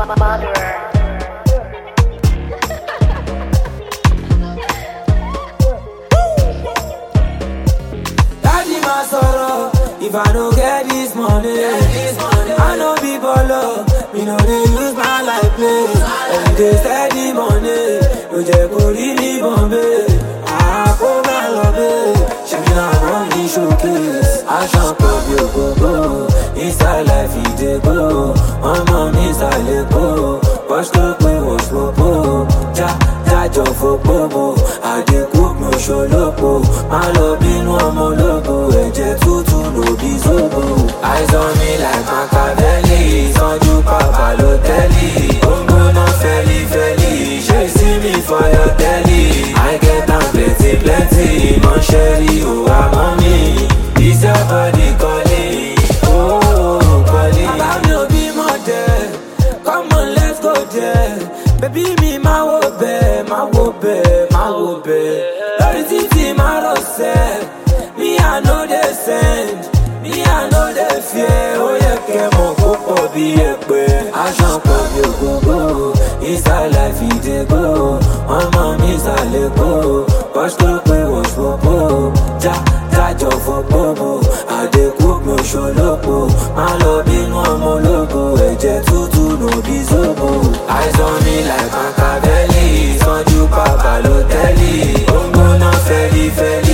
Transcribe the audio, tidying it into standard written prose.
Daddy my sorrow, if I don't get this money, I know be baller. Me know they use my life play. Every day steady money, no je go leave me Bombay. I go my love, she be not run me showcase. I shan't pop your go. Inside life he dey go, I'm on inside let go. Wash up we wash popo, ja for popo. I dey cook no show lopo. My love be no more logo, eje tutu no be zobo. Eyes on me like Machiavelli, Sanju Papa Lotelli. Bongo no feli, she see me for your telly. I get am plenty, mon chéri, oh I'm on me. This your body calling, oh calling. Baba no be more there, come on let's go there. Baby me ma wo be, Lori titi ma ro se. Me I know they send, me I know they fear. Oh yeah, ke mo ko bi epe. Ajan pop yo go, inside life he dey go. I'm inside let go. Wash up we wash popo, ja for popo. I dey cook no show lopo. My love be no more logo, eje tutu no be zobo. Eyes on me like Machiavelli, Sanju Papa Lotelli. Bongo no feli.